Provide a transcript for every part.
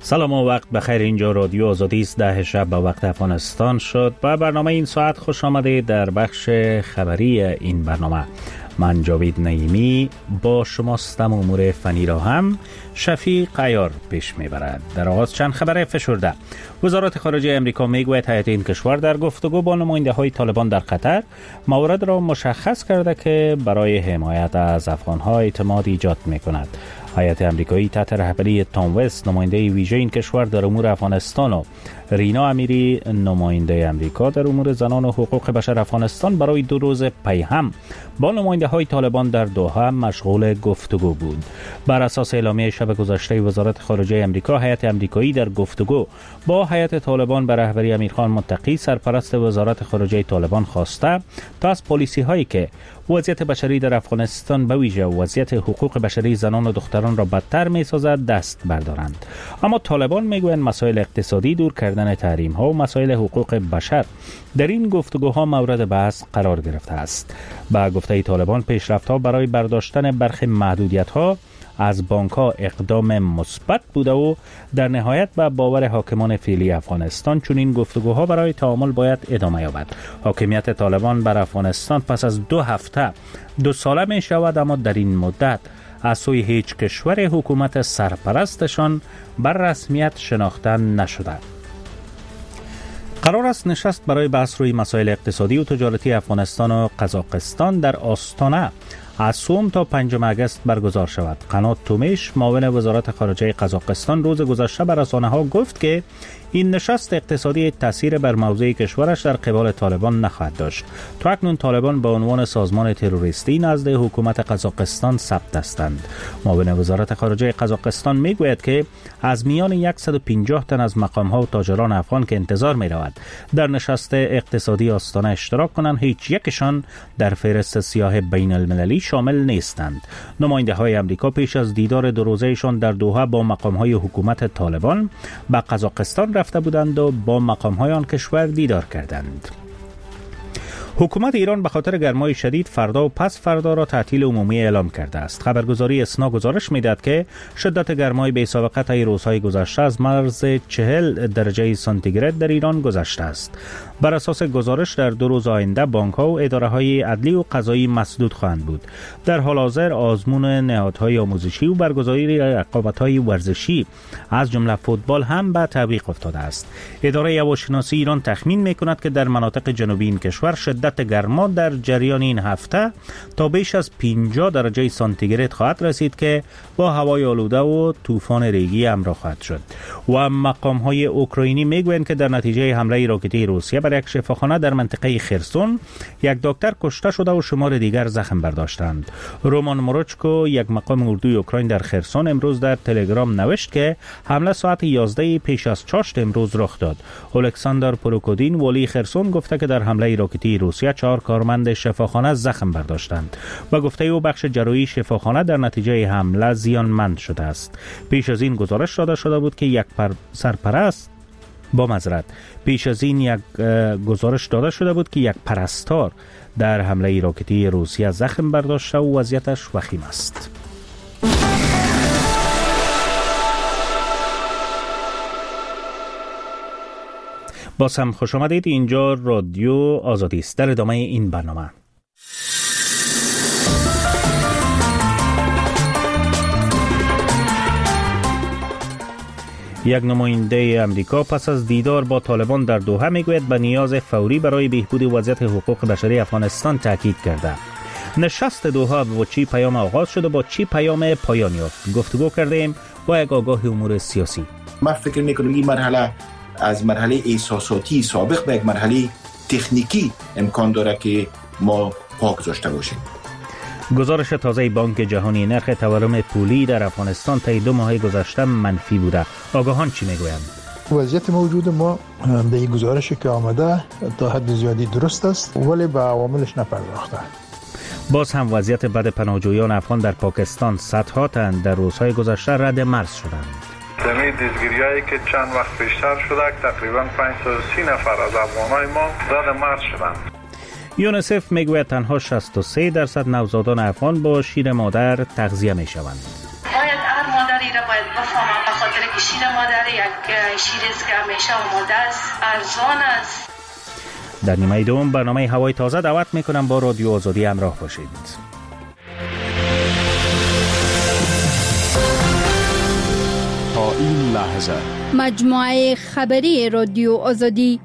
سلام و وقت بخیر. اینجا رادیو آزادی است. 10 شب به وقت افغانستان شد و برنامه این ساعت خوش آمده. در بخش خبری این برنامه من جاوید نعیمی با شماستم. امور فنی را هم شفیق عیار پیش میبرد. در آغاز چند خبر فشرده. وزارت خارجه امریکا میگوید هیئت این کشور در گفتگو با نماینده های طالبان در قطر موارد را مشخص کرده که برای حمایت از افغانها اعتماد ایجاد میکند. هیئت امریکایی تحت رهبری تام وست نماینده ویژه این کشور در امور افغانستان و رینا امیری نماینده امریکا در امور زنان و حقوق بشر افغانستان برای 2 روز پی هم با نماینده های طالبان در دوحه مشغول گفتگو بود. بر اساس اعلامیه شب گذشته وزارت خارجه امریکا، هیئت امریکایی در گفتگو با هیئت طالبان به رهبری امیرخان متقی سرپرست وزارت خارجه طالبان خواسته تا از پالیسی هایی که وضعیت بشری در افغانستان به ویژه وضعیت حقوق بشری زنان و دختران را بدتر می‌سازد دست بردارند. اما طالبان میگویند مسائل اقتصادی، دور کردن تحریم ها و مسائل حقوق بشر در این گفتگوها مورد بحث قرار گرفته است. با گفته طالبان پیشرفت‌ها برای برداشتن برخی محدودیت‌ها از بانک‌ها اقدام مثبت بوده و در نهایت به باور حاکمان فعلی افغانستان چون این گفتگوها برای تعامل باید ادامه یابد. حاکمیت طالبان بر افغانستان پس از 2 هفته 2 ساله می شود، اما در این مدت از سوی هیچ کشور حکومت سرپرستشان بر رسمیت شناخته نشده. قرار است نشست برای بحث روی مسائل اقتصادی و تجارتی افغانستان و قزاقستان در آستانه از سوم تا 5 آگوست برگزار شود. قنات تومیش معاون وزارت خارجه قزاقستان روز گذشته به رسانه‌ها گفت که این نشست اقتصادی تاثیر بر موضع کشورش در قبال طالبان نخواهد داشت. تا اکنون طالبان به عنوان سازمان تروریستی نزد حکومت قزاقستان ثبت هستند. معاون وزارت خارجه قزاقستان میگوید که از میان 150 تن از مقام‌ها و تاجران افغان که انتظار می‌رود در نشست اقتصادی آستانه اشتراک کنند، هیچ یکشان در فهرست سیاه بین المللی شامل نیستند. نماینده‌های آمریکا پیش از دیدار 2 روزه‌شان در دوحه با مقام‌های حکومت طالبان به قزاقستان رفته بودند و با مقام‌های آن کشور دیدار کردند. حکومت ایران به خاطر گرمای شدید فردا و پس فردا را تعطیل عمومی اعلام کرده است. خبرگزاری اسنا گزارش می‌دهد که شدت گرمای بی‌سابقه طی روزهای گذشته از مرز 40 درجه سانتیگراد در ایران گذشته است. بر اساس گزارش در 2 روز آینده بانک‌ها و اداره‌های عدلی و قضایی مسدود خواهند بود. در حال حاضر آزمون نهادهای آموزشی و برگزاری رقابت‌های ورزشی از جمله فوتبال هم به تعویق افتاده است. اداره هواشناسی ایران تخمین می‌کند که در مناطق جنوبی این کشور شدت گرما در جریان این هفته تا بیش از 50 درجه سانتیگراد خواهد رسید که با هوای آلوده و طوفان ریگی همراه خواهد شد. و مقام‌های اوکراینی میگویند که در نتیجه حمله راکتی روسیه بر یک شفاخانه در منطقه خرسون 1 دکتر کشته شده و شمار دیگر زخم برداشتند. رومان موروچکو، یک مقام اردوی اوکراین در خرسون، امروز در تلگرام نوشت که حمله ساعت 11 پیش از چاشت امروز رخ داد. الکساندر پروکودین والی خرسون گفته که در حمله راکتی روسیه 4 کارمند شفاخانه زخم برداشتند و گفته او بخش جراحی شفاخانه در نتیجه حمله زیانمند شده است. پیش از این گزارش داده شده بود که یک پرستار در حمله راکتی روسیه زخم برداشته و وضعیتش وخیم است. باز هم خوش آمدید. اینجا رادیو آزادی است. در ادامه این برنامه یک نماینده امریکا پس از دیدار با طالبان در دوحه میگوید به نیاز فوری برای بهبود وضعیت حقوق بشری افغانستان تاکید کرده. نشست دوحه با چی پیام آغاز شده، با چی پیام پایان یافت؟ گفتگو کردیم با یک آگاه امور سیاسی. من فکر میکنم این مرحله از مرحله احساساتی سابق به یک مرحله تکنیکی امکان داره که ما پا گذاشته باشیم. گزارش تازه بانک جهانی نرخ تورم پولی در افغانستان طی 2 ماه گذشته منفی بوده. آگاهان چی میگویند؟ وضعیت موجود ما به این گزارشی که آمده تا حد زیادی درست است ولی به عواملش نپرداخته. باز هم وضعیت بد پناهجویان افغان در پاکستان. صدها تن در روزهای گذشته رد مرز شدند. دمی دزگیریایی که چند وقت پیشتر شده تقریبا 530 نفر از افغانای ما رد مرز شدند. یونیسف میگوید تنها 63% نوزادان افغان با شیر مادر تغذیه میشوند. باید هر مادری را باید بفهمم، به خاطر شیر مادر یک شیر است که همیشه آماده است، ارزان است. در نیمه دوم برنامه هوای تازه دعوت میکنم با رادیو آزادی همراه باشید. تا این لحظه مجموعه خبری رادیو آزادی.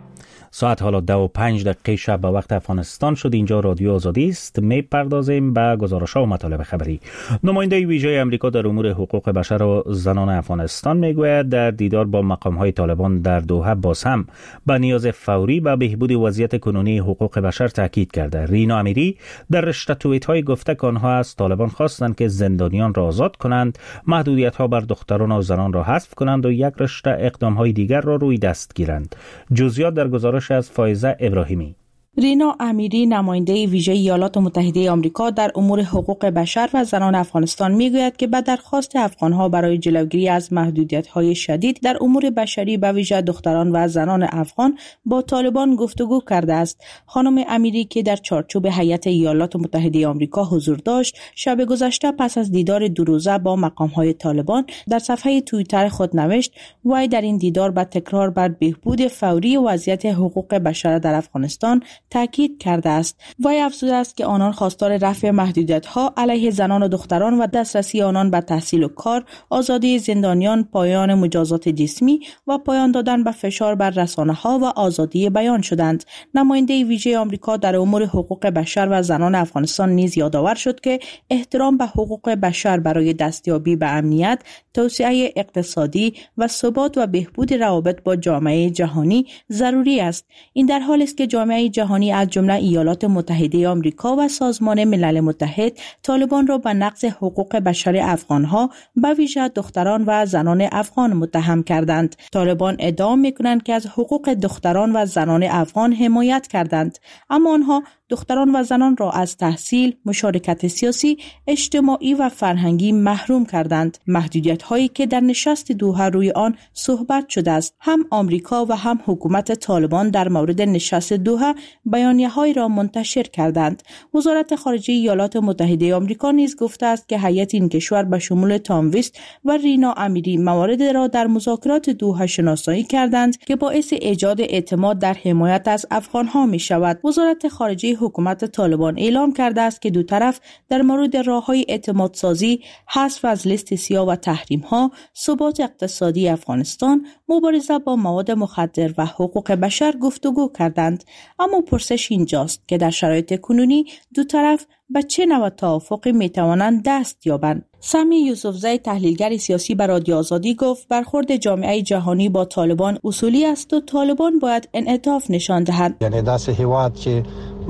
ساعت حالا 2:05 شب به وقت افغانستان شد. اینجا رادیو آزادی است. می پردازیم به گزارش‌ها و مطالب خبری. نماینده ویژه آمریکا در امور حقوق بشر و زنان افغانستان میگوید در دیدار با مقام‌های طالبان در دوحه باز هم به نیاز فوری به بهبود وضعیت کنونی حقوق بشر تاکید کرده. رینا امیری در رشته توییت‌های گفته که آنها از طالبان خواستند که زندانیان را آزاد کنند، محدودیت‌ها بر دختران و زنان را حذف کنند و یک رشته اقدام‌های دیگر را روی دست گیرند. جزئیات در گزارش از فائزه ابراهیمی. رینا امیری نماینده ویژه ایالات متحده آمریکا در امور حقوق بشر و زنان افغانستان میگوید که به درخواست افغانها برای جلوگیری از محدودیت‌های شدید در امور بشری به ویژه دختران و زنان افغان با طالبان گفتگو کرده است. خانم امیری که در چارچوب هیئت ایالات متحده آمریکا حضور داشت، شب گذشته پس از دیدار دو روزه با مقام‌های طالبان در صفحه توییتر خود نوشت: وی در این دیدار به تکرار بر بهبود فوری وضعیت حقوق بشر در افغانستان تاکید کرده است. وی افزوده است که آنان خواستار رفع محدودیت‌ها علیه زنان و دختران و دسترسی آنان به تحصیل و کار، آزادی زندانیان، پایان مجازات جسمی و پایان دادن به فشار بر رسانه‌ها و آزادی بیان شدند. نماینده ویژه آمریکا در امور حقوق بشر و زنان افغانستان نیز یادآور شد که احترام به حقوق بشر برای دستیابی به امنیت، توسعه اقتصادی و ثبات و بهبود روابط با جامعه جهانی ضروری است. این در حالی است که جامعه جهانی از جمله ایالات متحده آمریکا و سازمان ملل متحد طالبان را به نقض حقوق بشر افغانها به ویژه دختران و زنان افغان متهم کردند. طالبان ادعا می‌کنند که از حقوق دختران و زنان افغان حمایت کردند، اما آنها دختران و زنان را از تحصیل، مشارکت سیاسی، اجتماعی و فرهنگی محروم کردند. محدودیت‌هایی که در نشست دوحه روی آن صحبت شده است. هم آمریکا و هم حکومت طالبان در مورد نشست دوحه بیانیه‌هایی را منتشر کردند. وزارت خارجه ایالات متحده آمریکا نیز گفته است که هیئت این کشور به شمول تام ویست و رینا امیری موارد را در مذاکرات دوحه شناسایی کردند که باعث ایجاد اعتماد در حمایت از افغان‌ها می‌شود. وزارت خارجه حکومت طالبان اعلام کرده است که دو طرف در مورد راه‌های اعتمادسازی، حذف از لیست سیاه و تحریم‌ها، ثبات اقتصادی افغانستان، مبارزه با مواد مخدر و حقوق بشر گفتگو کردند. اما پرسش اینجاست که در شرایط کنونی دو طرف به چه نوع توافقی میتوانند دست یابند؟ سمی یوسفزی تحلیلگر سیاسی بر رادیو آزادی گفت برخورد جامعه جهانی با طالبان اصولی است و طالبان باید انعطاف نشان دهند. یعنی داس هیواد که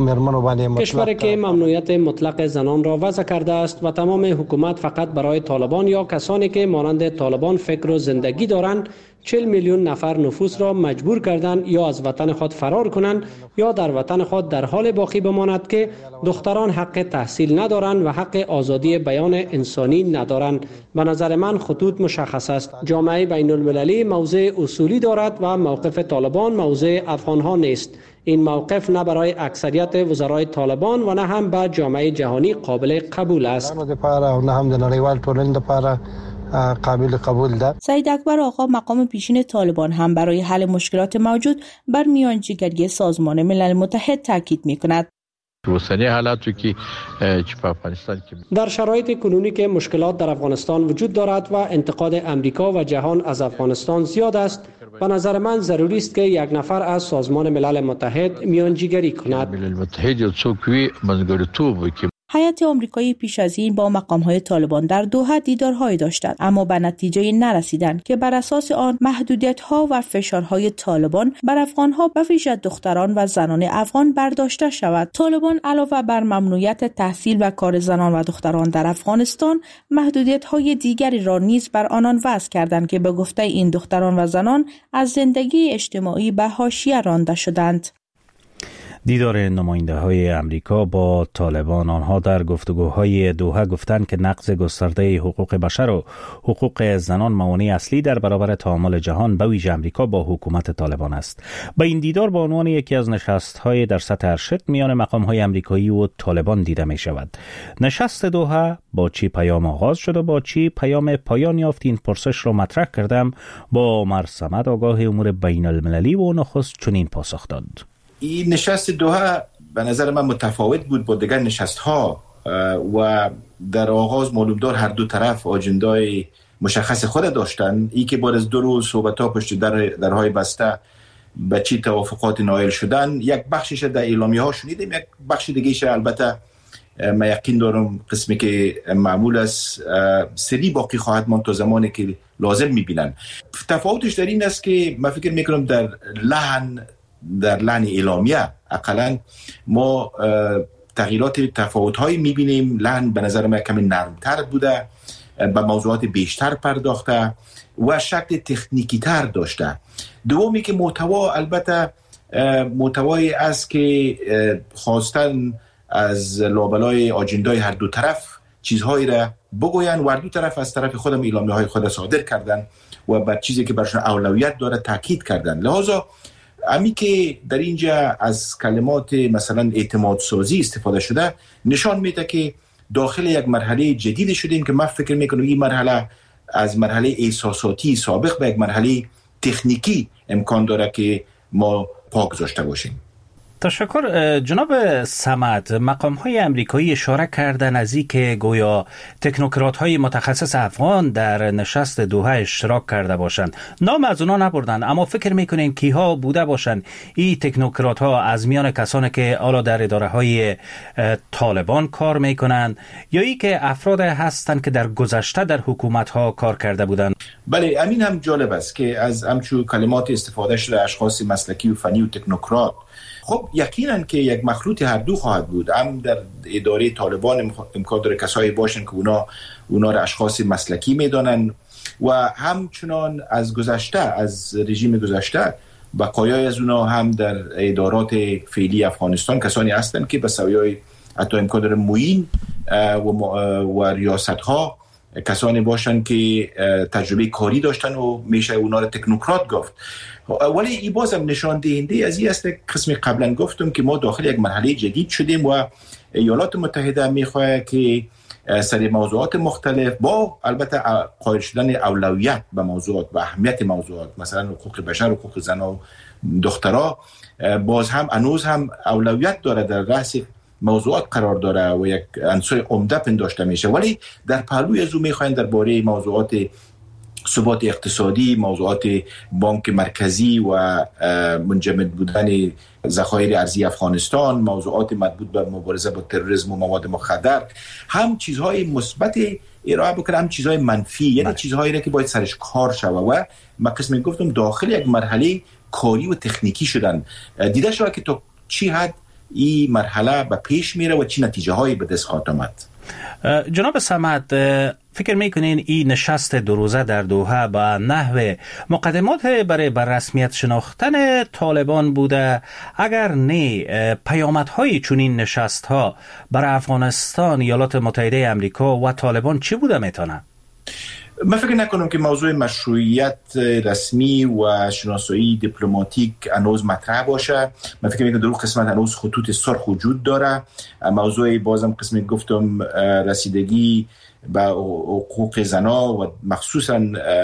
کشوری که ممنوعیت مطلق زنان را وضع کرده است و تمام حکومت فقط برای طالبان یا کسانی که مانند طالبان فکر و زندگی دارند 40 میلیون نفر نفوس را مجبور کردند یا از وطن خود فرار کنند یا در وطن خود در حال باقی بماند که دختران حق تحصیل ندارند و حق آزادی بیان انسانی ندارند. به نظر من خطوط مشخص است. جامعه بین المللی موضع اصولی دارد و موقف طالبان موضع افغانها نیست. این موقف نه برای اکثریت وزرای طالبان و نه هم به جامعه جهانی قابل قبول است. قابل قبول ده. سید اکبر آقا مقام پیشین طالبان هم برای حل مشکلات موجود بر میانجیگری سازمان ملل متحد تاکید می‌کند. در شرایط کنونی که مشکلات در افغانستان وجود دارد و انتقاد امریکا و جهان از افغانستان زیاد است، به نظر من ضروری است که یک نفر از سازمان ملل متحد میانجیگری کند. هیئت آمریکایی پیش از این با مقام‌های طالبان در دوحه دیدارهایی داشتند، اما به نتیجه نرسیدند که بر اساس آن محدودیت‌ها و فشارهای طالبان بر افغان‌ها به ویژه دختران و زنان افغان برداشته شود. طالبان علاوه بر ممنوعیت تحصیل و کار زنان و دختران در افغانستان، محدودیت‌های دیگری را نیز بر آنان وضع کردند که به گفته این دختران و زنان از زندگی اجتماعی به حاشیه رانده شدند. دیدار نماینده های امریکا با طالبان. آنها در گفتگوهای دوحه گفتند که نقض گسترده حقوق بشر و حقوق زنان موانع اصلی در برابر تعامل جهان به ویژه امریکا با حکومت طالبان است. با این دیدار به عنوان یکی از نشست‌های در سطح ارشد میان مقام‌های امریکایی و طالبان دیده می شود. نشست دوحه با چی پیام آغاز شد و با چی پیام پایان یافت؟ این پرسش را مطرح کردم با عمر صمد، آگاه امور بین المللی، و نخست چنین پاسخ داد. این نشست دوحه به نظر من متفاوت بود با دیگر نشست‌ها و در آغاز معلوم دار هر دو طرف آجندای مشخص خود داشتن. ای که بعد از 2 روز صحبت‌ها پشت درهای بسته به چی توافقات نائل شدن، یک بخشش در اعلامیه‌ها شنیدیم، یک بخش دیگه‌اش البته من یقین دارم قسمی که معمول است سری باقی خواهد ماند تا زمانی که لازم می‌بینن. تفاوتش در این است که من فکر می‌کنم در لحن اعلامیه اقلا ما تغییرات تفاوت‌هایی می‌بینیم. لحن به نظر من کمی نرم‌تر بوده، به موضوعات بیشتر پرداخته و شکل تکنیکی تر داشته. دومی که محتوا البته محتوایی است که خواستن از لابلای آجندای هر دو طرف چیزهایی را بگوین و هر دو طرف از طرف خودم اعلامیه‌های خود صادر کردن و بر چیزی که برشون اولویت داره تاکید کردن. لذا امی که در اینجا از کلمات مثلا اعتماد سازی استفاده شده نشان میده که داخل یک مرحله جدید شدیم که من فکر میکنم این مرحله از مرحله احساساتی سابق به یک مرحله تکنیکی امکان داره که ما پا گذاشته باشیم. تشکر. جناب صمد، مقام‌های امریکایی اشاره کردن از این که گویا تکنوکرات‌های متخصص افغان در نشست دوحه اشتراک کرده باشند. نام از اونا نبردن، اما فکر می‌کنین کیها بوده باشند این تکنوکرات‌ها؟ از میان کسانی که حالا در اداره‌های طالبان کار می‌کنند یا ای که افراد هستند که در گذشته در حکومت‌ها کار کرده بودند؟ بله، همین هم جالب است که از همچون کلمات استفاده شده اشخاص مسلکی و فنی و تکنوکرات. خب یقینا که یک مخلوط هر دو خواهد بود. هم در اداره طالبان امکان داره کسایی باشن که اونا را اشخاص مسلکی میدانن و همچنان از گذشته، از رژیم گذشته بقایای از اونا هم در ادارات فعلی افغانستان کسانی هستند که به سویای حتی امکان داره معین و ریاست ها کسانی باشن که تجربه کاری داشتن و میشه اونا را تکنوکرات گفت. ولی این بازم نشان دهنده از این است که قسم قبلا گفتم که ما داخل یک مرحله جدید شدیم و ایالات متحده میخواد که سر موضوعات مختلف با البته قائل شدن اولویت به موضوعات و اهمیت موضوعات، مثلا حقوق بشر و حقوق زن و دخترها، باز هم هنوز هم اولویت داره، در رأس موضوعات قرار داره و یک عنصر عمده پنداشته میشه. ولی در پهلوی از او میخواین درباره موضوعات ثبات اقتصادی، موضوعات بانک مرکزی و منجمد بودن ذخایر ارزی افغانستان، موضوعات مربوط به مبارزه با تروریسم و مواد مخدر، هم چیزهای مثبت ارائه بکنه، هم چیزهای منفی، یعنی چیزهایی را که باید سرش کار شود و من قسمی گفتم داخل یک مرحله کاری و تکنیکی شدن. دیده شود که تا چی حد این مرحله به پیش میره و چی نتیجه هایی به دست خواهد آمد. جناب صمد، فکر میکنین این نشست 2 روزه در دوحه به نحو مقدمات برای رسمیت شناختن طالبان بوده؟ اگر نه، پیامدهای چنین نشست ها برای افغانستان، ایالات متحده امریکا و طالبان چی بوده میتونه؟ من فکر نکنم که موضوع مشروعیت رسمی و شناسایی دیپلماتیک هنوز مطرح باشه. من فکر میکنم در اون قسمت هنوز خطوط سرخ وجود داره. موضوع بازم قسمی گفتم رسیدگی به حقوق زنا و مخصوصا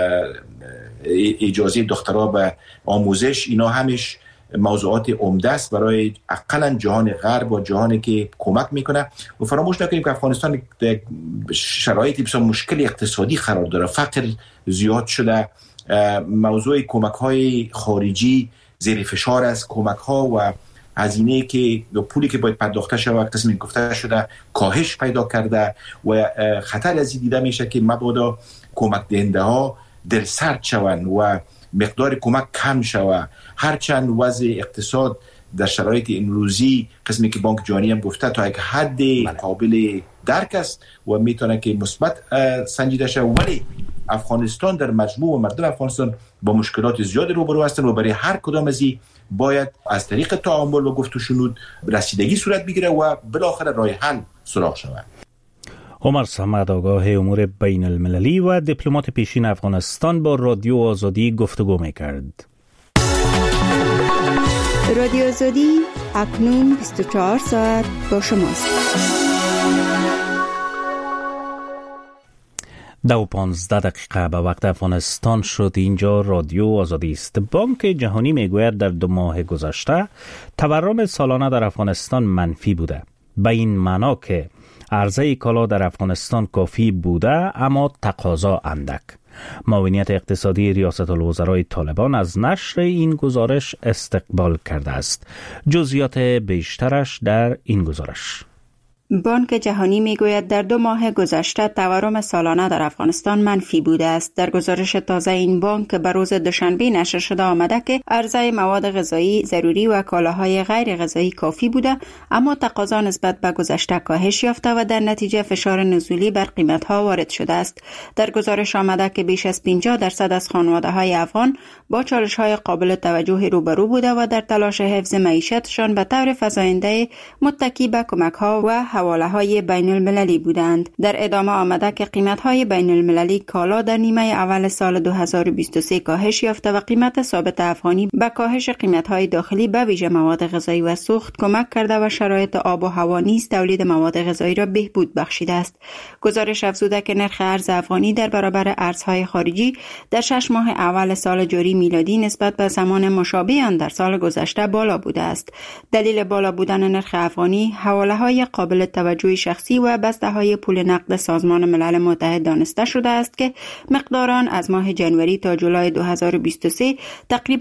اجازه دخترها به آموزش، اینا همش موضوعات عمده است برای اقلا جهان غرب و جهانی که کمک میکنه. و فراموش نکنیم که افغانستان در شرایطی بسیار مشکل اقتصادی قرار داره، فقر زیاد شده، موضوع کمک های خارجی زیر فشار است، کمک ها و هزینه که پولی که باید پرداخته شود قسمی گفته شده کاهش پیدا کرده و خطر از این دیده میشه که مبادا کمک دهنده ها دلسرد شوند و مقدار کمک کم شود. هرچند وضع اقتصاد در شرایط امروزی قسمی که بانک جهانی هم گفته تا یک حد قابل درک است و میتونه که مثبت سنجیده شود، ولی افغانستان در مجموع و مردم افغانستان با مشکلات زیادی روبرو هستند و برای هر کدام از این باید از طریق تعامل و گفت و شنود رسیدگی صورت بگیره و بالاخره راه حل سراغ شود. عمر صمد، آگاه امور بین المللی و دیپلمات پیشین افغانستان، با رادیو آزادی گفتگو میکرد. رادیو آزادی اکنون 24 ساعت با شماست. 2:15 به وقت افغانستان شد. اینجا رادیو آزادی است. بانک جهانی میگوید در 2 ماه گذشته تورم سالانه در افغانستان منفی بوده. به این معنا که عرضه کالا در افغانستان کافی بوده اما تقاضا اندک. معاونیت اقتصادی ریاست الوزرای طالبان از نشر این گزارش استقبال کرده است. جزئیات بیشترش در این گزارش. بانک جهانی میگوید در 2 ماه گذشته تورم سالانه در افغانستان منفی بوده است. در گزارش تازه این بانک به روز دوشنبه نشر شده آمده که عرضه مواد غذایی ضروری و کالاهای غیر غذایی کافی بوده، اما تقاضا نسبت به گذشته کاهش یافته و در نتیجه فشار نزولی بر قیمت‌ها وارد شده است. در گزارش آمده که بیش از 50% از خانواده‌های افغان با چالش‌های قابل توجه روبرو بوده و در تلاش حفظ معیشتشان به طور فزاینده متکی به کمک‌ها و حواله‌های بین المللی بودند. در ادامه آمده که قیمت‌های بین المللی کالا در نیمه اول سال 2023 کاهش یافته و قیمت ثابت افغانی به کاهش قیمت‌های داخلی به ویژه مواد غذایی و سوخت کمک کرده و شرایط آب و هوا نیز تولید مواد غذایی را بهبود بخشیده است. گزارش افزوده که نرخ ارز افغانی در برابر ارزهای خارجی در 6 ماه اول سال جاری میلادی نسبت به زمان مشابه آن در سال گذشته بالا بوده است. دلیل بالا بودن نرخ افغانی حواله‌های قابل توجه شخصی و بسته‌های پول نقد سازمان ملل متحد دانسته شده است که مقدار از ماه جنوری تا جولای 2023 تقریباً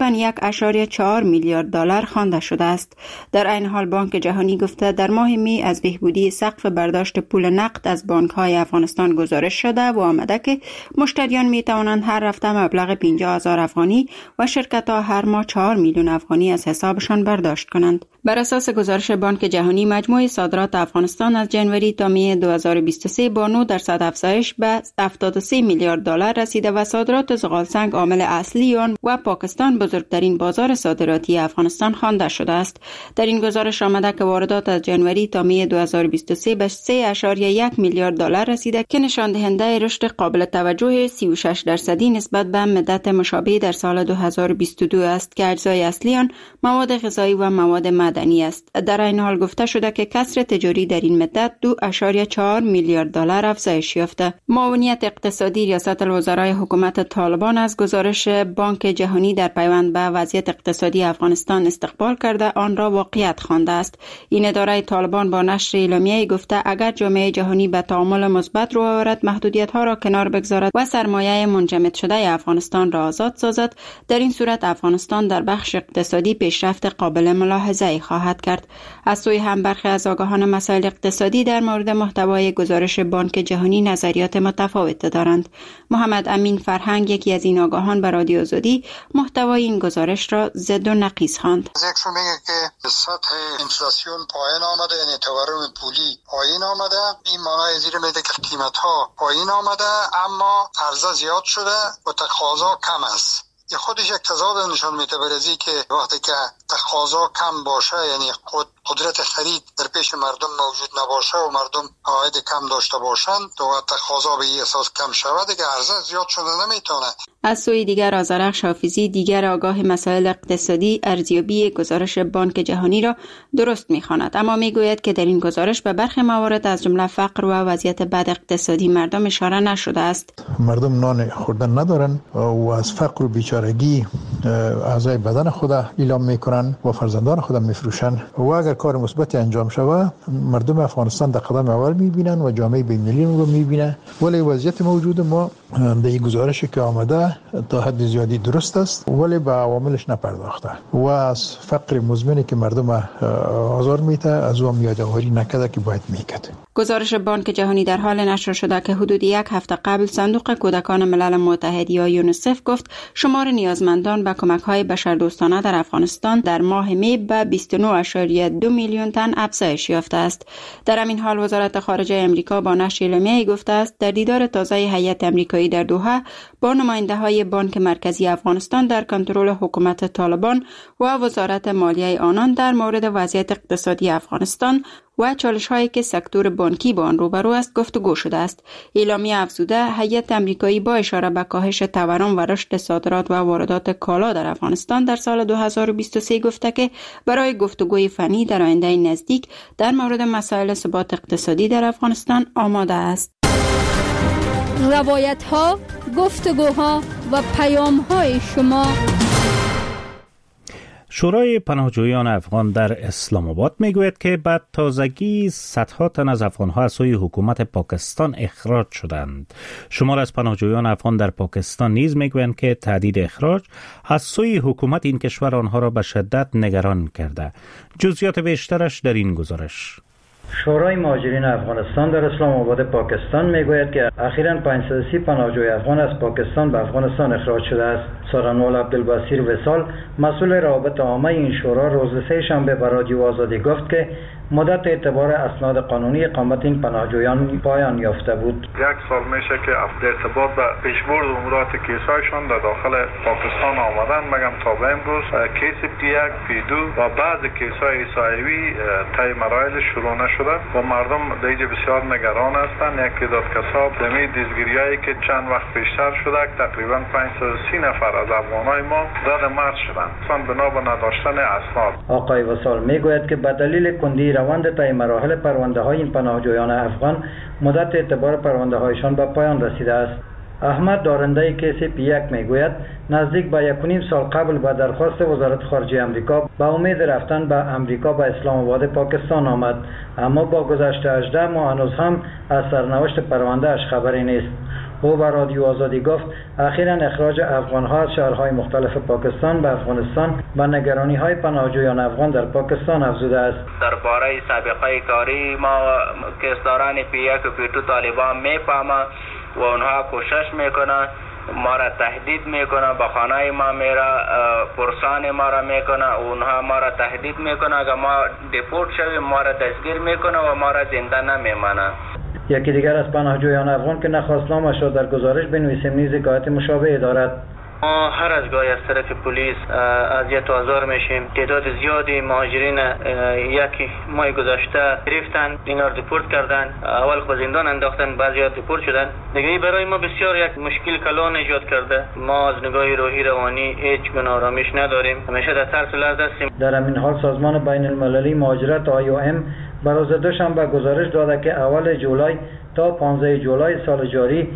1.4 میلیارد دلار خوانده شده است. در این حال بانک جهانی گفته در ماه می از بهبودی سقف برداشت پول نقد از بانک‌های افغانستان گزارش شده و آمده که مشتریان می توانند هر هفته مبلغ 50,000 افغانی و شرکت‌ها هر ماه 4 میلیون افغانی از حسابشان برداشت کنند. بر اساس گزارش بانک جهانی مجموع صادرات افغانستان از جنوری تا می 2023 با 9% افزایش به 73 میلیارد دلار رسیده و صادرات زغالسنگ عامل اصلی آن و پاکستان بزرگترین بازار صادراتی افغانستان خوانده شده است. در این گزارش آمده که واردات از جنوری تا می 2023 به 3.1 میلیارد دلار رسیده که نشان دهنده رشد قابل توجه 36% نسبت به مدت مشابه در سال 2022 است که اجزای اصلی آن مواد غذایی و مواد معدنی است. در این حال گفته شده که کسر تجاری در این مدت 2.4 میلیارد دلار افزایش یافته. معاونیت اقتصادی ریاست الوزرای حکومت طالبان از گزارش بانک جهانی در پیوند به وضعیت اقتصادی افغانستان استقبال کرده آن را واقعیت خوانده است. این اداره طالبان با نشر اعلامیه‌ای گفته اگر جامعه جهانی به تعامل مثبت رو آورد، محدودیت‌ها را کنار بگذارد و سرمایه منجمد شده افغانستان را آزاد سازد، در این صورت افغانستان در بخش اقتصادی پیشرفت قابل ملاحظه‌ای خواهد کرد. از سوی هم برخی از آگاهان مسائل اقتصادی در مورد محتوای گزارش بانک جهانی نظریات متفاوت دارند. محمد امین فرهنگ، یکی از این آگاهان، به رادیو آزادی محتوای این گزارش را ضد و نقیض خواند. ذکر میگه که سطح انفلاسیون پایین آمده، یعنی تورم پولی پایین آمده. این معنای زیر میده که قیمت‌ها پایین آمده اما عرضه زیاد شده و تقاضا کم است. این خودش یک تضاد نشان میده برای که وقتی که تقاضا کم باشه، یعنی قدرت خرید در پیش مردم موجود نباشه و مردم عاید کم داشته باشند و تقاضا به این اساس کم شود، دیگه عرضه زیاد شده نمیتونه. از سوی دیگر آذرخش حافظی، دیگر آگاه مسائل اقتصادی، ارزیابی گزارش بانک جهانی را درست می‌خواند، اما میگوید که در این گزارش به برخی موارد از جمله فقر و وضعیت بد اقتصادی مردم اشاره نشده است. مردم نان خوردن ندارن و از فقر و بیچارگی اعضای بدن خود اعلام میکنن و فرزندان خود میفروشن و اگر کار مثبتی انجام شود، مردم افغانستان در قدم اول میبینن و جامعه بین‌المللی رو میبینه. ولی وضعیت موجود ما در این گزارشی که آمده تا حد زیادی درست است ولی به عواملش نپرداخته و از فقر مزمنی که مردم آزار میده از اون یادآوری نکرده که باید میکرد. گزارش بانک جهانی در حال نشر شده که حدود 1 هفته قبل صندوق کودکان ملل متحد یا یونیسف گفت شمار نیازمندان به کمک‌های بشردوستانه در افغانستان در ماه می به 29.2 میلیون تن افزایش یافته است. در همین حال وزارت خارجه امریکا با نشر اعلامیه‌ای گفته است در دیدار تازه هیئت امریکایی در دوحه با نماینده‌های بانک مرکزی افغانستان در کنترل حکومت طالبان و وزارت مالیه آنان در مورد وضعیت اقتصادی افغانستان و چالش‌هایی که سکتور بانکی با آن روبرو است گفتگو شده است. اعلامیه افزوده هیئت امریکایی با اشاره به کاهش تورم و رشد صادرات و واردات کالا در افغانستان در سال 2023 گفته که برای گفتگوی فنی در آینده نزدیک در مورد مسائل ثبات اقتصادی در افغانستان آماده است. روایت‌ها، گفتگوها و پیام‌های شما. شورای پناهجویان افغان در اسلام آباد میگوید که بعد تازگی صدها تن از افغانها از سوی حکومت پاکستان اخراج شدند. شمار از پناهجویان افغان در پاکستان نیز میگویند که تهدید اخراج از سوی حکومت این کشور آنها را به شدت نگران کرده. جزئیات بیشترش در این گزارش. شورای مهاجرین افغانستان در اسلام آباد پاکستان میگوید که اخیراً 530 پناهجوی افغان از پاکستان به افغانستان اخراج شده است. سارنوال عبدالبصیر وصال مسئول روابط عامه این شورا روز سه‌شنبه به رادیو آزادی گفت که مدت اعتبار اسناد قانونی اقامت این پناهجویان پایان یافته بود. 1 سال میشه که ارتباط به پیشبرد امورات کیسایشان در داخل پاکستان آمدن، مگم تا به امروز کیس P1 P2 و بعض کیسای ایسایوی طی مراحل شروع نشده و مردم دیگه بسیار نگران هستند. یک تعداد کساب دمی دیزگیریایی که چند وقت پیشتر شده تقریبا 530 نفر از افغانای ما زد مرد شدند بنا به نداشتن اسناد. آقای وصال میگوید که به دلیل کندی روند طی مراحل پرونده های این پناهجویان افغان مدت اعتبار پرونده هایشان به پایان رسیده است. احمد دارنده کیس P1 میگوید نزدیک به 1.5 سال قبل به درخواست وزارت خارجه امریکا به امید رفتن به امریکا به اسلام آباد پاکستان آمد، اما با گذشت 18 ماه هنوز هم از سرنوشت پرونده اش خبری نیست. او به رادیو آزادی گفت اخیراً اخراج افغان‌ها از شهرهای مختلف پاکستان به افغانستان به نگرانی‌های پناهجویان افغان در پاکستان افزوده است. درباره سابقه کاری ما کسداران P1 و P2 طالبان میفهمند و اونها کوشش میکنند ما را تهدید میکنه، به خانه ما میره، پرسان ما را میکنه، اونها ما را تهدید میکنه اگر ما دیپورت شویم ما را دستگیر میکنه و ما را زنده نمیمانه. یکی دیگر از پناهجویان افغان که نخواستنامش را در گزارش بنویسیم نیز حکایت مشابه دارد. ما هر از گاهی از طرف پلیس اذیت و آزار میشیم. تعداد زیادی مهاجرین یکی ماه گذشته گرفتن، اینا رو دیپورت کردن، اول خود زندان انداختن، بعضی دیپورت شدن. دیگه برای ما بسیار یک مشکل کلان ایجاد کرده. ما از نگاه روحی روانی هیچ گونه آرامش نداریم، همیشه در ترس و لرز هستیم. در همین حال سازمان بین المللی مهاجرت IOM روز دوشنبه گزارش داده که اول جولای تا 15 جولای سال جاری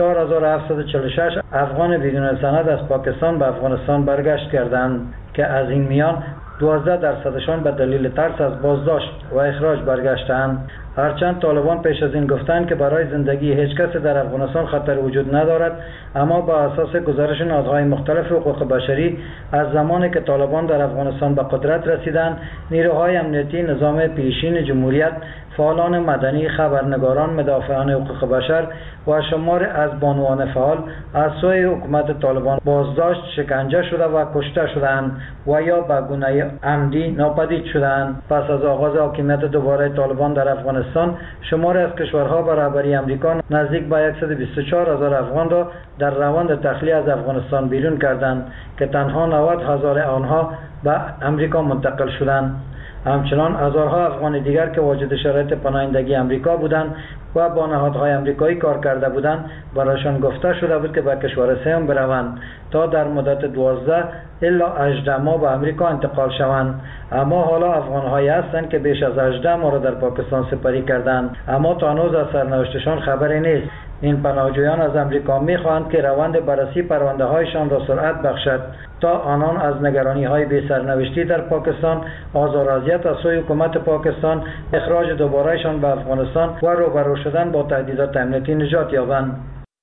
4746 افغان بدون سند از پاکستان به افغانستان برگشت کردند که از این میان 12% به دلیل ترس از بازداشت و اخراج برگشتند. هرچند طالبان پیش از این گفتند که برای زندگی هیچ کس در افغانستان خطر وجود ندارد، اما با اساس گزارش نهادهای مختلف حقوق بشری از زمانی که طالبان در افغانستان به قدرت رسیدند، نیروهای امنیتی نظام پیشین جمهوریت، فعالان مدنی، خبرنگاران، مدافعان حقوق بشر و شمار از بانوان فعال از سوی حکومت طالبان بازداشت، شکنجه شده و کشته شدند و یا به گونه عمدی ناپدید شدند. پس از آغاز حاکمیت دوباره طالبان در افغانستان، شمار از کشورها به رهبری امریکا نزدیک به 124,000 افغان را در روند تخلیه از افغانستان بیرون کردند که تنها 90,000 آنها به امریکا منتقل شدند. همچنان هزارها افغان دیگر که واجد شرایط پناهندگی امریکا بودند و با نهادهای امریکایی کار کرده بودند برایشان گفته شده بود که به کشور سوم بروند تا در مدت 12 الا 18 ماه به امریکا انتقال شوند. اما حالا افغان‌هایی هستند که بیش از 18 ماه را در پاکستان سپری کردند، اما تا هنوز از سرنوشتشان خبری نیست. این پناهجویان از امریکا می‌خواهند که روند بررسی پرونده‌هایشان را سرعت بخشد تا آنان از نگرانی‌های بی سرنوشتی در پاکستان، آزار و اذیت از سوی حکومت پاکستان، اخراج دوباره‌شان به افغانستان و روبرو شدن با تهدیدات امنیتی نجات یابند.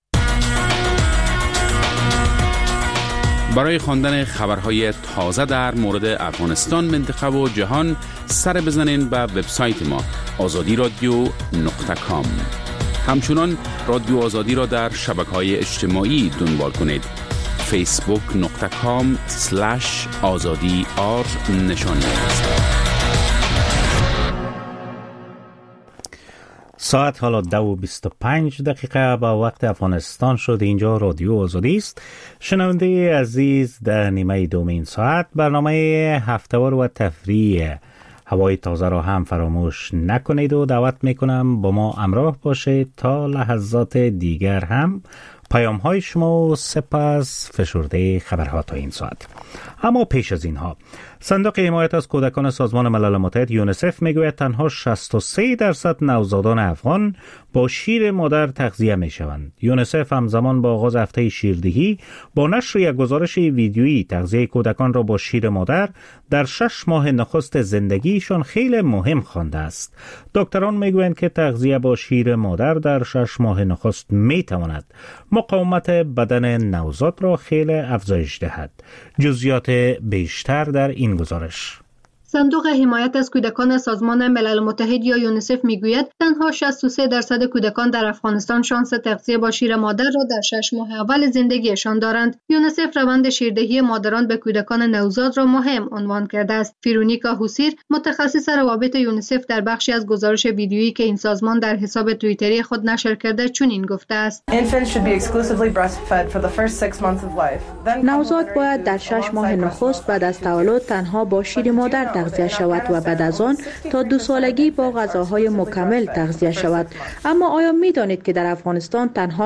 برای خواندن خبرهای تازه در مورد افغانستان، منطقه و جهان سر بزنین به وبسایت ما azadiradio.com. همچنان رادیو آزادی را در شبکه‌های اجتماعی دنبال کنید: facebook.com/azadi نشان می‌دهد. ساعت حالا 2:25 با وقت افغانستان شد. اینجا رادیو آزادی است. شنونده عزیز، در نیمه دومین ساعت برنامه هفته‌وار و تفریح هوای تازه را هم فراموش نکنید و دعوت میکنم با ما همراه باشید تا لحظات دیگر هم پیام های شما و سپس فشرده خبرها تا این ساعت. اما پیش از اینها، صندوق حمایت از کودکان سازمان ملل متحد یونیسف میگوید تنها 63% نوزادان افغان با شیر مادر تغذیه میشوند. یونیسف همزمان با آغاز هفته شیردهی با نشر یک گزارش ویدیویی تغذیه کودکان را با شیر مادر در 6 ماه نخست زندگیشان خیلی مهم خوانده است. دکتران میگویند که تغذیه با شیر مادر در 6 ماه نخست میتواند مقاومت بدن نوزاد را خیلی افزایش دهد. جزئیات بیشتر در این گزارش. صندوق حمایت از کودکان سازمان ملل متحد یا یونیسف میگوید تنها 63% کودکان در افغانستان شانس تغذیه با شیر مادر را در 6 ماه اول زندگیشان دارند. یونیسف روند شیردهی مادران به کودکان نوزاد را مهم عنوان کرده است. فیرونیکا هوسیر، متخصص روابط یونیسف، در بخشی از گزارش ویدیویی که این سازمان در حساب توییتری خود نشر کرده چنین گفته است: نوزاد باید در 6 ماه نخست بعد از تولد تنها با شیر مادر تغذیه شود و بعد از آن تا 2 سالگی با غذاهای مکمل تغذیه شود. اما آیا می دانید که در افغانستان تنها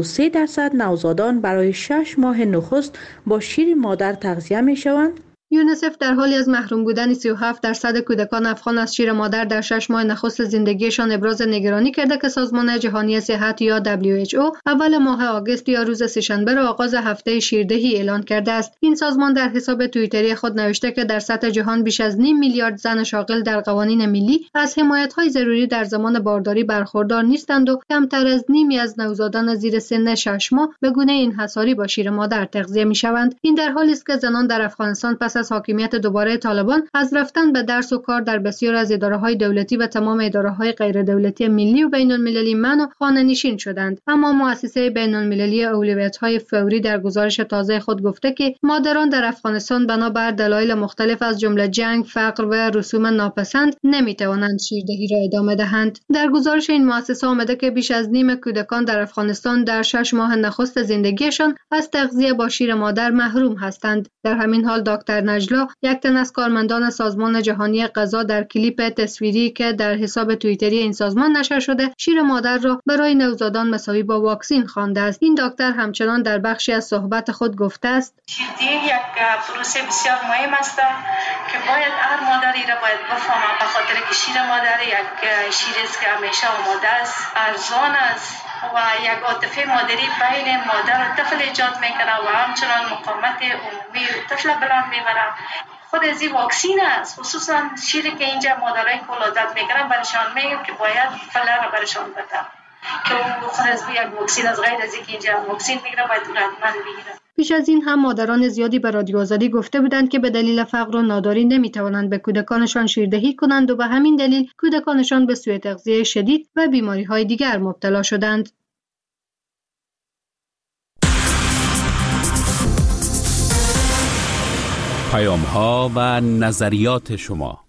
63% نوزادان برای 6 ماه نخست با شیر مادر تغذیه می شوند؟ یونیسف در حالی از محروم بودن 37% کودکان افغان از شیر مادر در 6 ماه نخست زندگیشان ابراز نگرانی کرده که سازمان جهانی صحت یا WHO اول ماه آگوست یا روز سه‌شنبه را آغاز هفته شیردهی اعلان کرده است. این سازمان در حساب توییتری خود نوشته که در سطح جهان بیش از 0.5 میلیارد زن شاغل در قوانین ملی از حمایت‌های ضروری در زمان بارداری برخوردار نیستند و کمتر از نیمی از نوزادان زیر سن 6 ماه به گونه انحصاری با شیر مادر تغذیه می‌شوند. این در حالی است که زنان در افغانستان پس از حاکمیت دوباره طالبان از رفتن به درس و کار در بسیار از اداره‌های دولتی و تمام اداره‌های غیر دولتی ملی و بین‌المللی منع و خانه‌نشین شدند. اما مؤسسه بین‌المللی اولویت‌های فوری در گزارش تازه خود گفته که مادران در افغانستان بنابر دلایل مختلف از جمله جنگ، فقر و رسوم ناپسند نمی‌توانند شیردهی را ادامه دهند. در گزارش این مؤسسه آمده که بیش از نیم کودکان در افغانستان در 6 ماه نخست زندگیشان از تغذیه با شیر مادر محروم هستند. در همین حال دکتر نجلا، یک تن از کارمندان سازمان جهانی غذا، در کلیپ تصویری که در حساب توییتری این سازمان نشر شده شیر مادر را برای نوزادان مساوی با واکسن خوانده است. این دکتر همچنان در بخشی از صحبت خود گفته است: شیردهی یک پروسه بسیار مهم است که باید هر مادری را باید بفهمه، به خاطر که شیر مادر یک شیری است که همیشه آماده است، ارزان است و یک عاطفه مادری بین مادر و طفل ایجاد میکنه و همچنان مقاومت عمومی طفل بلند میبره. خود از این واکسین است، خصوصا شیری که اینجا مادرای که ولادت میکنن برشان میگم که باید فله را برشان بده که خود از یک واکسین از غیر از اینکه اینجا واکسین میگیره باید حتما بگیره. پیش از این هم مادران زیادی به رادیو آزادی گفته بودند که به دلیل فقر و ناداری نمیتوانند به کودکانشان شیردهی کنند و به همین دلیل کودکانشان به سوء تغذیه شدید و بیماری‌های دیگر مبتلا شدند. پیام‌ها و نظریات شما.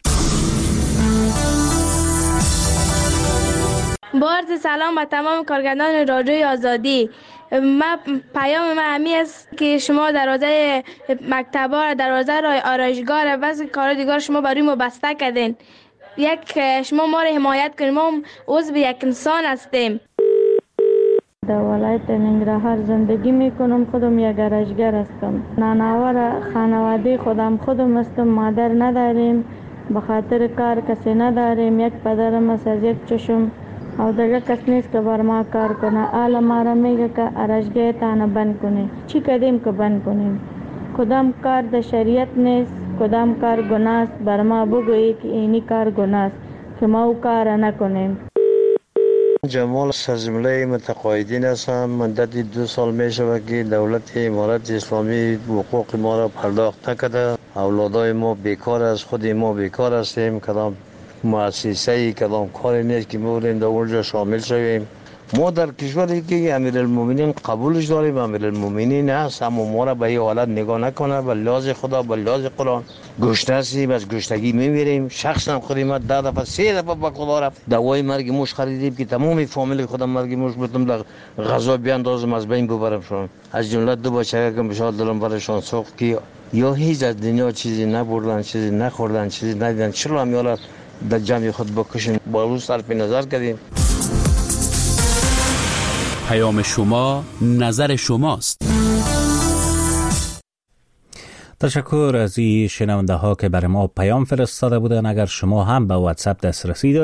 با عرض سلام به تمام کارگردان رادیوی آزادی. پیام من همی است که شما دروازه مکتب‌ها، دروازه آرایشگاه و بعضی کارهای دیگر شما برای ما بسته کردین. شما ما را حمایت کنید، ما عضو یک انسان هستیم. در ولایت ننگرهار زندگی میکنم. خودم یک آرایشگر هستم. نانآور خانواده خودم هستم. مادر نداریم، به خاطر کار کسی نداریم. یک پدرم است از یک چشم او دیگه کس نیست که بر ما کار کنه. حالا ما را میگه که آرایشگاه تانه بند کنیم. چی کردیم که بند کنیم؟ کدام کار در شریعت نیست، کدام کار گناه است. بر ما بگویی که اینی کار گناه است که ما او کار نکنیم. جمال سرجمله متقاعدین هستم. مدت 2 سال می شود که دولت امارت اسلامی حقوق ما را پرداخت نکرده. اولادای ما بیکار است، خود ما بیکار هستیم. کدام مؤسسه‌ای کدام کاری نیست که ما در اونجا شامل شویم. ما در کشوری که امیرالمومنین قبولش داریم، امیرالمومنین هست، اما ما را به این حالت نگاه نکنه. به لحاظ خدا، به لحاظ قرآن گشته هستیم، از گشتگی میمیریم. شخصا خودی ما 10 دفعه 3 دفعه به خدا رفت دوای مرگ موش خریدیم که تمام فامیل خودم مرگ موش بودم در غذا بیاندازم از بین ببرم شون. از جمله 2 بچه که بشار دلم برشان سوخت که یا هیچ از دنیا چیزی نبردن، چیزی نخوردن، چیزی ندیدن. چرا همیالا در جمع خود بکشن؟ با روز صرف نظر کردیم. پیام شما، نظر شماست. تشکر از این شنونده ها که برای ما پیام فرستاده بودن. اگر شما هم به واتساپ دسترسی دارید